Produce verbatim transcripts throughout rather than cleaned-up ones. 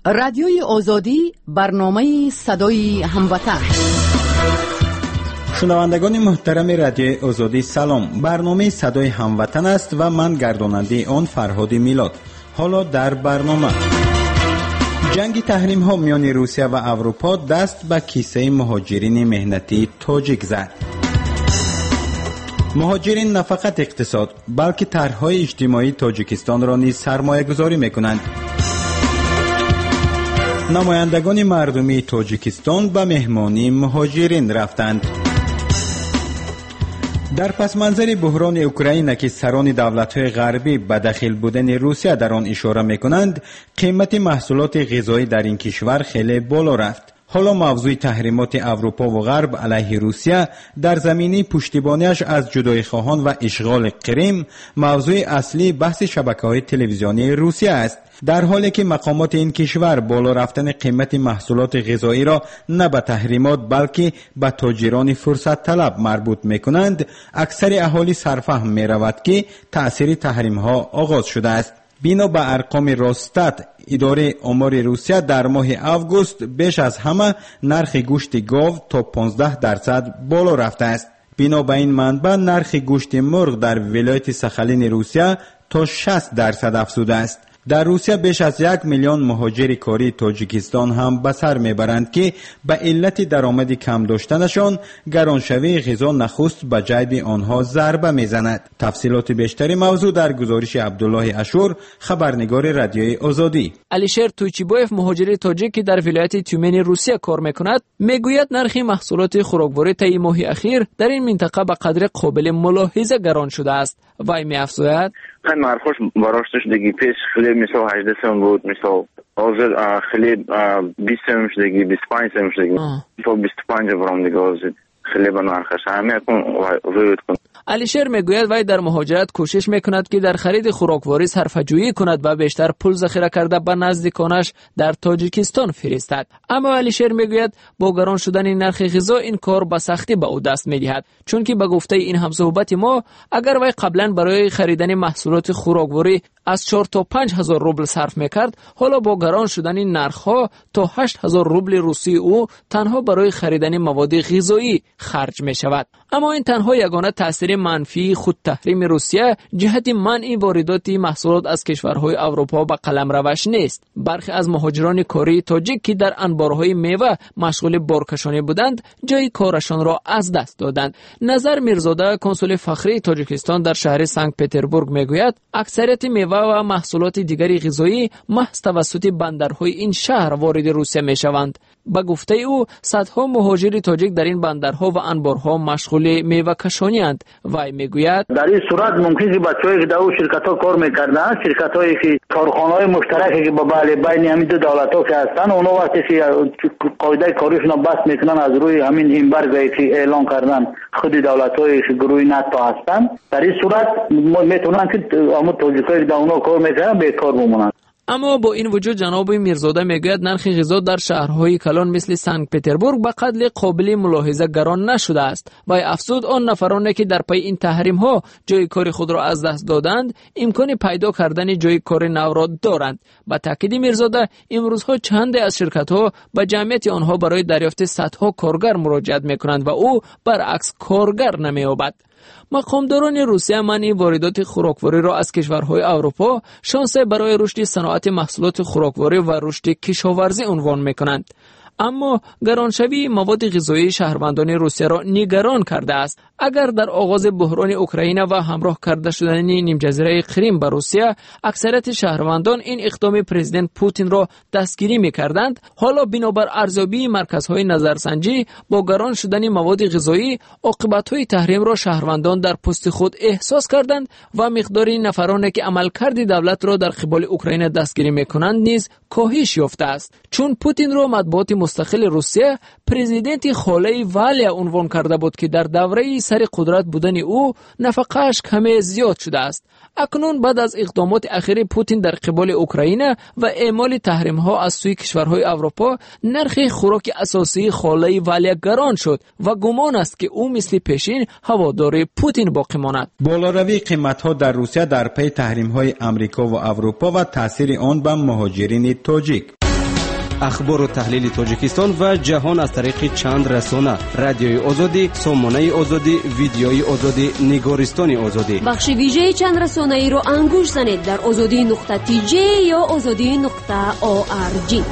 رادیوی آزادی، برنامه صدای هموطن. شنوندگان محترم رادیوی آزادی سلام. برنامه صدای هموطن است و من گرداننده آن فرهاد میلاد. حالا در برنامه جنگ تحریم ها میان روسیه و اروپا دست به کیسه مهاجرین مهنتی تاجیک زد. مهاجرین نه فقط اقتصاد بلکه طرح‌های اجتماعی تاجیکستان را نیز سرمایه‌گذاری می‌کنند. نمایندگان مردمی تاجیکستان به مهمانی مهاجرین رفتند. در پس منظر بحران اوکراین که سران دولت‌های غربی به دخیل بودن روسیه در آن اشاره می‌کنند، قیمت محصولات غذایی در این کشور خیلی بالا رفت. حالا موضوع تحریمات اروپا و غرب علیه روسیه در زمینه پشتیبانیش از جدایی خواهان و اشغال کریم موضوع اصلی بحث شبکه‌های تلویزیونی روسیه است. در حالی که مقامات این کشور بالا رفتن قیمت محصولات غذایی را نه به تحریمات بلکه به تاجران فرصت طلب مربوط می‌کنند، اکثر اهالی سرفهم می‌رود که تأثیر تحریم‌ها آغاز شده است. بنا به ارقام راستات اداره آمار روسیه در ماه آگوست بیش از همه نرخ گوشت گاو تا پانزده درصد بالا رفته است. بنا به این منبع نرخ گوشت مرغ در ولایت ساخالین روسیه تا شصت درصد افزوده است. در روسیه بیش از یک میلیون مهاجر کاری تاجیکستان هم به سر میبرند که به علت درآمد کم داشتنشان گرانشوی غذا نخست به جیب آنها ضربه میزند. تفصیلات بیشتری موضوع در گزارش عبدالله اشور، خبرنگار رادیوی آزادی. علیشیر تویچیبویف، مهاجر تاجیک که در ولایت تیومن روسیه کار میکند، میگوید نرخ محصولات خوراکواری طی ماه اخیر در این منطقه به قدر قابل ملاحظه گران شده است. وی می‌افزاید: خیلی مرخوش باراستش دیگی پیش خیلی مثل هجده سم بود، مثل آزر خیلی بیست سم شدگی، بیست پنج سم شدگی، تا بیست پنج برام دیگه آزر خیلی با نرخش همه کن رویت کن. علیشیر میگوید وی در مهاجرت کوشش میکند که در خرید خوراکواری صرفه‌جویی کند و بیشتر پول ذخیره کرده به نزدیکانش در تاجیکستان فرستد. اما علیشیر میگوید با گران شدن نرخ غذا این کار به سختی به او دست میدهد، چون که به گفته این همصحبت ما اگر وی قبلا برای خریدن محصولات خوراکواری از چهار تا پنج هزار روبل صرف میکرد، حالا با گران شدن نرخ‌ها تا هشت هزار روبل روسی او تنها برای خریدن مواد غذایی خرج میشود. اما این تنها یگانه تاثیر منفی خود تحریم روسیه جهت منع واردات محصولات از کشورهای اروپا به قلم روش نیست. برخی از مهاجران کاری تاجیک که در انبارهای میوه مشغول بارکشانی بودند، جای کارشان را از دست دادند. نظر میرزاده، کنسول فخری تاجیکستان در شهر سنت پترزبورگ میگوید اکثریت میوه و محصولات دیگری غذایی محض توسط بندرهای این شهر وارد روسیه میشوند. با گفته او صدها مهاجر تاجیک در این بندرها و انبارها مشغول میوه کشانی اند. وی میگوید در این صورت ممکن است بچه‌ای که در اون شرکت‌ها کار می‌کردند، شرکت‌هایی که کارخانه‌های مشترکی که با بله بین همین دو دولت‌ها که هستند، اونها وقتی که قاعده کاریشون بس میکنن از روی همین امبارگویی که اعلان کردن خود دولت‌های که گروه ناتو هستند، در این صورت میتونن که اما تاجیکایی که در اونها کار می‌کردن بیکار بمونن. اما با این وجود جناب میرزاده میگوید نرخ غذا در شهرهای کلان مثل سنت پترزبورگ به قدر قابل ملاحظه گران نشده است و افزود آن نفرانی که در پی این تحریم ها جای کار خود را از دست دادند امکان پیدا کردن جای کار نو را دارند. با تاکید میرزاده امروزها چند از شرکت ها به جمعیت آنها برای دریافت صدها کارگر مراجعت میکنند و او برعکس کارگر نمییابد. مقامداران روسیه منع واردات خوراکواری را از کشورهای اروپا شانس برای رشد صنعت محصولات خوراکواری و رشد کشاورزی عنوان می‌کنند. اما گرانشوی مواد غذایی شهروندان روسیه را نگران کرده است. اگر در آغاز بحران اوکراین و همراه کرده شدن نیم جزیره کریم به روسیه اکثریت شهروندان این اقدام پرزیدنت پوتین را دستگیری می‌کردند، حالا بنابر ارزیابی مرکزهای نظرسنجی با گران شدن مواد غذایی عاقبت‌های تحریم را شهروندان در پوست خود احساس کردند و مقدار نفرانی که عملکرد دولت را در قبال اوکراین دستگیری می‌کنند نیز کاهش یافته است، چون پوتین را مطبوعات مستقل روسیه پرزیدنت خاله ولی عنوان کرده بود که در دوره سر قدرت بودن او نفقه‌اش کمی زیاد شده است. اکنون بعد از اقدامات اخیر پوتین در قبال اوکراین و اعمال تحریم‌ها از سوی کشورهای اروپا، نرخ خوراک اساسی خاله ولی گران شد و گمان است که او مثل پیشین هوادار پوتین باقی ماند. بالاروی قیمت‌ها در روسیه در پی تحریم‌های آمریکا و اروپا و تاثیر آن بر مهاجرین تاجیک. اخبار و تحلیل تاجیکستان و جهان از طریق چند رسانه: رادیوی آزادی، سامانه آزادی، ویدیوی آزادی، نگارستان آزادی. بخش ویژه چند رسانه ای رو انگوش زنید در آزادی نقطه تی جی یا آزادی نقطه او آر جی.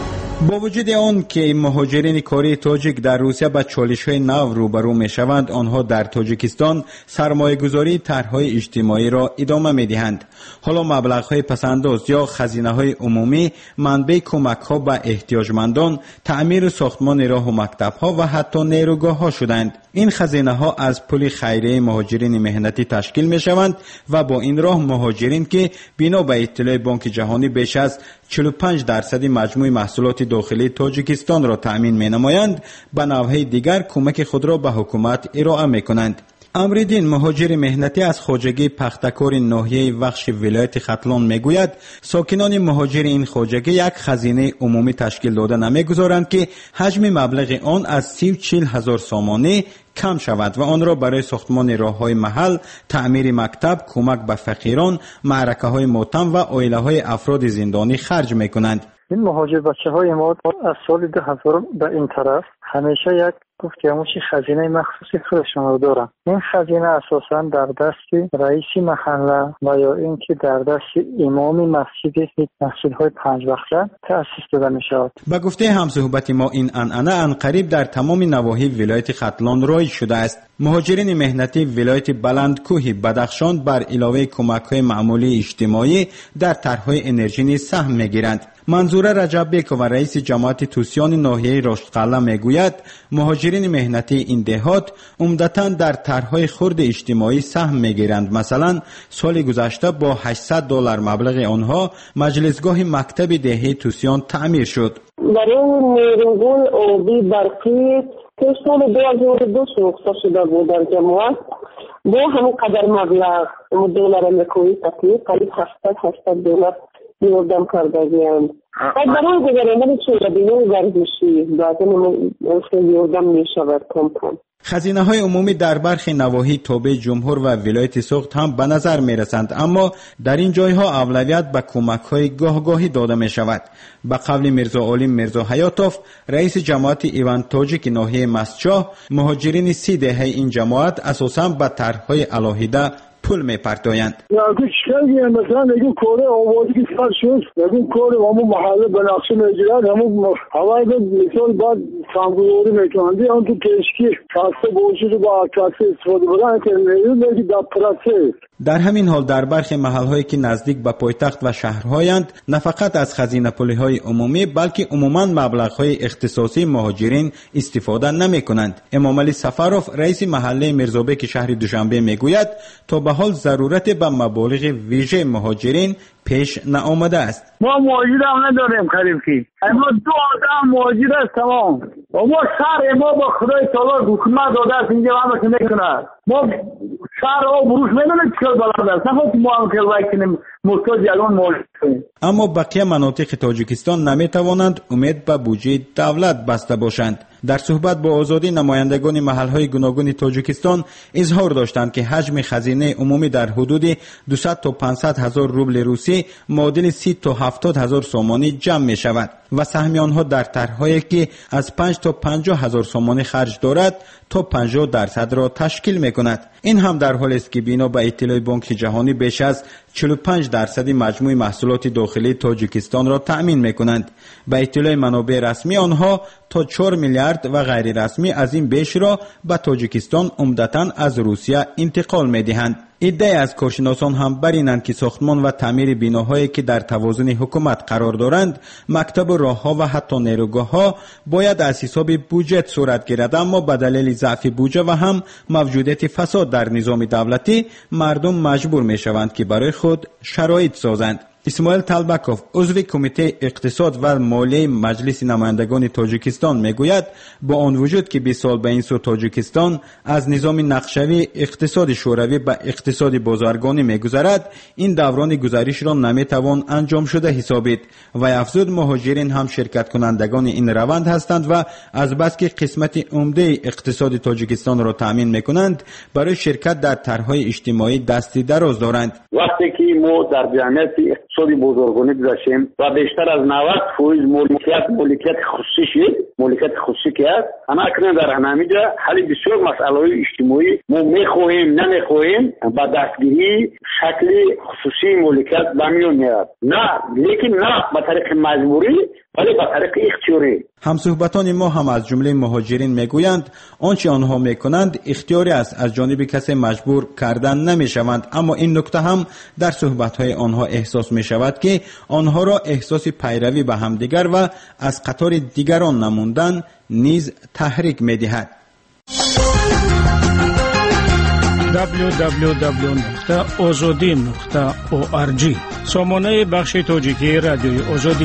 با وجود آن که مهاجرین کاری تاجیک در روسیه با چالش‌های نو روبرو می‌شوند، آنها در تاجیکستان سرمایه‌گذاری طرح‌های اجتماعی را ادامه می‌دهند. حالا مبلغ‌های پس‌انداز یا خزینه‌های عمومی منبع کمک‌ها به احتیاجمندان، تعمیر ساختمان راه و مکتب‌ها و حتی نیروگاه‌ها شدند. این خزینه‌ها از پول خیریه مهاجرین مهنتی تشکیل می‌شوند و با این راه مهاجرین که بنا به اطلاع بانک جهانی بیش از چهل و پنج درصد مجموع محصولات داخلی تاجیکستان را تأمین می‌نمایند، به نوع دیگر کمک خود را به حکومت ارائه می‌کنند. امریدین، مهاجر مهنتی از خواجگی پختکار ناحیه وخش ولایت ختلان میگوید ساکنان مهاجر این خواجگی یک خزینه عمومی تشکیل داده نمیگذارند که حجم مبلغ آن از سی و چهل هزار سامانه کم شود و آن را برای ساختمان راههای محل، تعمیر مکتب، کمک به فقیران، معرکه های ماتم و عائله های افراد زندانی خرج میکنند. این مهاجر بچه های ما از سال دو هزار به این طرف همیشه یک گفت که همون خزینه مخصوصی خودشون رو دارن. این خزینه اساساً در دست رئیس محله و یا اینکه در دست امام مسجد مسجدهای پنج وقته تأسیس داده می شود. به گفته همصحبت ما این عنعنه عنقریب در تمام نواحی ولایت ختلان رایج شده است. مهاجرین مهنتی ولایت بلندکوه بدخشان بر علاوه کمک‌های معمولی اجتماعی در طرح‌های انرژی نیز سهم می‌گیرند. منظور رجب و رئیس جماعت توسیان ناحیه رشدقله میگوید مهاجرین مهنتی این دهات عمدتاً در طرح‌های خرد اجتماعی سهم می‌گیرند. مثلا سال گذشته با هشتصد دلار مبلغ آنها مجلسگاه مکتب دهه توسیان تعمیر شد. برای نیروگون آبی برقی که سال دو هزار و دو ساخته شده بود در جماعت با همون قدر مبلغ دلار امریکایی تقریبا قریب هشتصد هشتصد دلار یوردم کرده گیند. و برای دیگر من چون بینه ورزشی بعضا یوردم می شود کم کم. خزینه های عمومی در برخی نواحی تابع جمهور و ولایت سوخت هم به نظر می رسند، اما در این جایها اولویت به کمک های گاهگاهی داده می شود. به قول میرزا عالم میرزا حیاتوف، رئیس جماعت ایوان تاجیک ناحیه مسجاه، مهاجرین سی دهه این جماعت اساساً به طرح‌های الهیده پول میپردازند. یکی مثلا نگو کار آوازی که سر شد، نگو کار همون محله بنقشه میگیرند، همون هوای مثال بعد سامگوری میکنند، آن تو کشکی کاسه بوجود با کاسه استفاده بودن که نگی در پرسه. در همین حال در برخی محلهایی که نزدیک به پایتخت و شهرهایند، نه فقط از خزینه پولی‌های عمومی بلکه عموماً مبلغ‌های اختصاصی مهاجرین استفاده نمی‌کنند. امام علی سفروف، رئیس محله میرزابک شهر دوشنبه میگوید تا به حال ضرورت به مبالغ ویژه مهاجرین پیش نآمده است. ما مهاجر هم نداریم خریفی، اما دو آدم مهاجر است تمام. و ما شهر ما با خدای تعالی حکومت داده است اینجا همه که میکنه. ما شهر او بروش میدونیم چکار بلند است، نه ما هم که وقتی کنیم محتاج یگان مهاجر کنیم. اما بقیه مناطق تاجیکستان نمیتوانند امید به بودجه دولت بسته باشند. در صحبت با آزادی، نمایندگان محلهای گوناگون تاجیکستان اظهار داشتند که حجم خزینه عمومی در حدود دویست تا پانصد هزار روبل روسی معادل سی تا هفتاد هزار سامانی جمع می شود و سهم آنها در طرح‌هایی که از پنج تا پنجاه هزار سامانی خرج دارد تا پنجاه درصد را تشکیل می کند. این هم در حالی است که بنا به اطلاع بانک جهانی بیش از چهل و پنج درصد مجموع محصولات داخلی تاجیکستان را تأمین می کنند. به اطلاع منابع رسمی آنها تا چهار میلیارد و غیر رسمی از این بیش را به تاجیکستان عمدتاً از روسیه انتقال می دهند. عده از کارشناسان هم بر اینند که ساختمان و تعمیر بناهایی که در توازن حکومت قرار دارند، مکتب و راهها و حتی نیروگاه‌ها باید از حساب بودجه صورت گیرد، اما به دلیل ضعف بودجه و هم موجودیت فساد در نظام دولتی مردم مجبور می شوند که برای خود شرایط سازند. اسماعیل طلبکوف، عضو کمیته اقتصاد و مالیه مجلس نمایندگان تاجیکستان میگوید با آن وجود که بیست سال به این سو تاجیکستان از نظام نقشوی اقتصاد شوروی به اقتصاد بازرگانی میگذرد، این دوران گذریش را نمیتوان انجام شده حسابید و افزود مهاجرین هم شرکت کنندگان این روند هستند و از بس که قسمت عمده اقتصاد تاجیکستان را تامین میکنند برای شرکت در طرحهای اجتماعی دستی دراز دارند. وقتی که ما در جمعیت اقتصادی بزرگانی داشتیم و بیشتر از نود فیصد مالکیت مالکیت خصوصی شد. مالکیت خصوصی که است اما اکنون در همینجا حل بسیار مسائل اجتماعی ما میخواهیم نمیخواهیم با دستگیری شکل خصوصی مالکیت بمیون میاد. نه لیکن نه به طریق مجبوری ولی به طریق اختیاری. همصحبتان ما هم از جمله مهاجرین میگویند آنچه آنها میکنند اختیاری است، از جانب کسی مجبور کردن نمیشوند، اما این نکته هم در صحبتهای آنها احساس میشود که آنها را احساس پیروی به همدیگر و از قطار دیگران نموندن نیز تحریک میدهد. دبلیو دبلیو دبلیو نقطه آزادی نقطه او آر جی سامانه بخش تاجیکی رادیوی آزادی.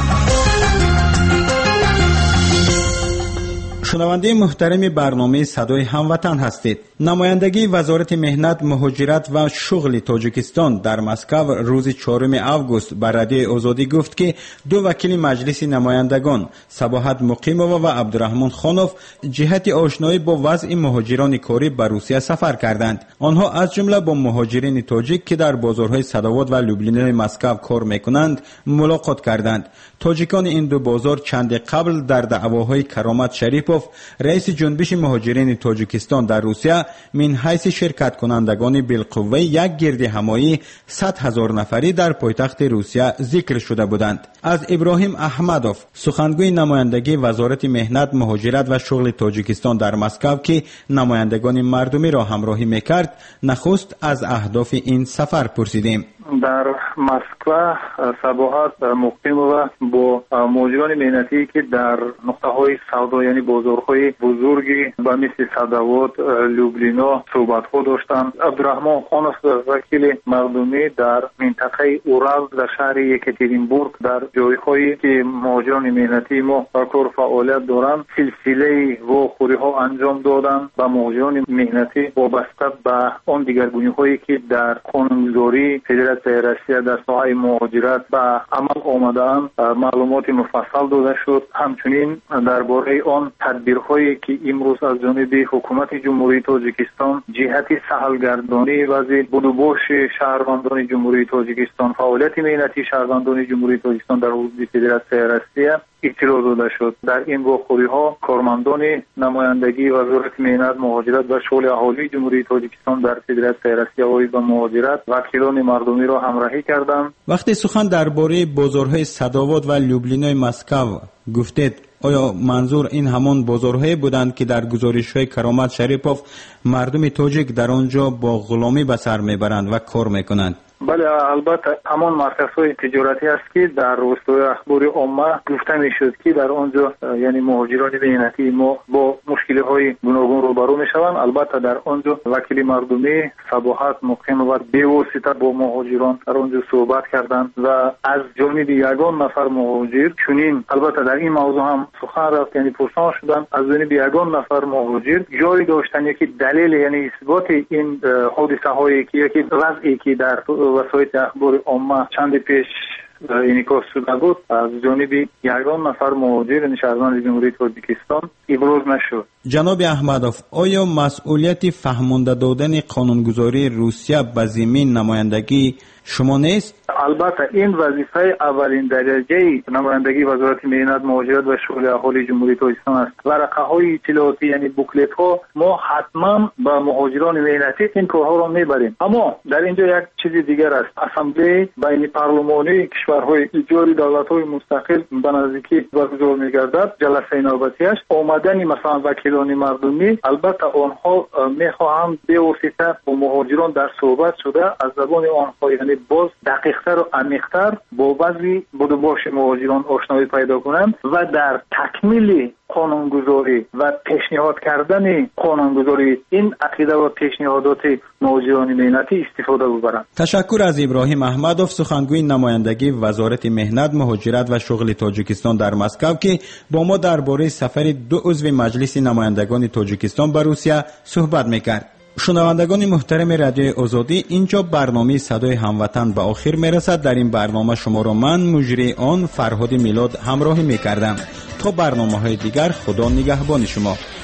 شنونده محترم برنامه صدای هموطن هستید. نمایندگی وزارت مهنت، مهاجرت و شغل تاجیکستان در مسکو روز چهارم آگوست بر رادیوی آزادی گفت که دو وکیل مجلس نمایندگان صباحت مقیمووا و عبدالرحمن خانوف جهت آشنایی با وضع مهاجران کاری به روسیه سفر کردند. آنها از جمله با مهاجرین تاجیک که در بازارهای صداوات و لوبلینای مسکو کار میکنند ملاقات کردند. تاجیکان این دو بازار چند قبل در دعواهای کرامت شریپوف رئیس جنبش مهاجرین تاجیکستان در روسیه من حیث شرکت کنندگان بالقوه یک گرد همایی صد هزار نفری در پایتخت روسیه ذکر شده بودند. از ابراهیم احمدوف سخنگوی نمایندگی وزارت مهنت، مهاجرت و شغل تاجیکستان در مسکو که نمایندگان مردمی را همراهی میکرد نخست از اهداف این سفر پرسیدیم. در مسکو صباحت مقیم و با مهاجران مهنتی که در نقطه های سودا یعنی بازارهای بزرگی و مثل صداوات، لوبلینا صحبت ها داشتند. عبدالرحمن خانوف وکیل مردمی در منطقه اورال در شهر یکاترینبورگ در جایهایی که مهاجران مهنتی ما کار فعالیت دارند سلسله واخوری ها انجام دادند و مهاجران مهنتی وابسته به آن دیگرگونی هایی که در قانونگذاری فدراسیون روسیه در ساحه مهاجرت به عمل آمده‌اند معلومات مفصل داده شد. همچنین درباره آن تدبیرهایی که امروز از جانب حکومت جمهوری تاجیکستان جهت سهلگردانی وضع بدوباش شهروندان جمهوری تاجیکستان، فعالیت مهنتی شهروندان جمهوری تاجیکستان در حدود فدراسیون روسیه اطلاع داده شد. در این واخوری ها کارمندان نمایندگی وزارت مهنت، مهاجرت و شغل اهالی جمهوری تاجیکستان در فدراسیون روسیه و مهاجرت وکیلان مردمی را همراهی کردند. وقتی سخن درباره بازارهای صداوات و لوبلینای مسکو گفتید، آیا منظور این همان بازارهای بودند که در گزارش‌های کرامت شریپوف مردم تاجیک در آنجا با غلامی به سر میبرند و کار میکنند؟ بله، البته همان مرکزهای تجارتی است که در روستای اخبار عامه گفته میشد که در آنجا یعنی مهاجران مهنتی ما با مشکل‌های گوناگون روبرو میشوند. البته در آنجا وکیل مردمی صباحت مقیم و بواسطه با مهاجران در آنجا صحبت کردند و از جانب یگان نفر مهاجر چنین البته در این موضوع هم سخن رفت، یعنی پرسان شدند از جانب یگان نفر مهاجر جای داشتن که دلیل یعنی اثبات این حادثه هایی که یکی وضعی که در وسایل اخبار عامه چند پیش انعکاس شده بود از جانب یگان نفر مهاجر شهروند جمهوری تاجیکستان ابراز نشد. جناب احمدوف، آیا مسئولیت فهمانده دادن قانونگذاری روسیه به زمین نمایندگی شما نیست؟ البته این وظیفه اولین درجه نمایندگی وزارت مهنت، مهاجرت و شغل اهالی جمهوری تاجیکستان است. ورقه های اطلاعاتی یعنی بوکلت ها ما حتما با مهاجران مهنتی این کارها را میبریم. اما در اینجا یک چیز دیگر است. اسمبلی بین پارلمانی کشورهای ایجاری دولت‌های مستقل به نزدیکی برگزار می‌گردد. جلسه نوبتیش آمدن مثلا وکیلان مردمی البته آنها می‌خواهند به واسطه با مهاجران در صحبت شده از زبان آنها یعنی باز دقیق‌تر و عمیق‌تر با وضع بدوباش مهاجران آشنایی پیدا کنند و در تکمیل قانونگذاری و پیشنهاد کردن قانونگذاری این عقیده و پیشنهادات مهاجران مهنتی استفاده ببرند. تشکر از ابراهیم احمدوف، سخنگوی نمایندگی وزارت مهنت، مهاجرت و شغل تاجیکستان در مسکو که با ما درباره سفر دو عضو مجلس نمایندگان تاجیکستان به روسیه صحبت می‌کرد. شنوندگان محترم رادیوی آزادی، اینجا برنامه صدای هموطن به آخر میرسد. در این برنامه شما را من مجری آن فرهاد میلاد همراهی میکردم. تا برنامه های دیگر، خدا نگهبان شما.